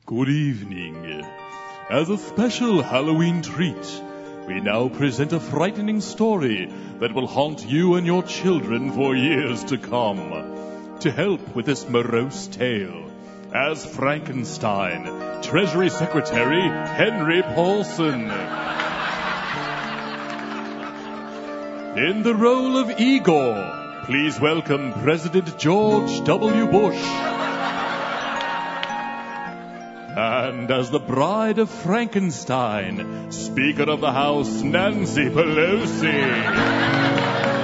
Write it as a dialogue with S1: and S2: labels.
S1: Good evening. As a special Halloween treat, we now present a frightening story that will haunt you and your children for years to come. To help with this morose tale, as Frankenstein, Treasury Secretary Henry Paulson. In the role of Igor, please welcome President George W. Bush. And as the bride of Frankenstein, Speaker of the House Nancy Pelosi.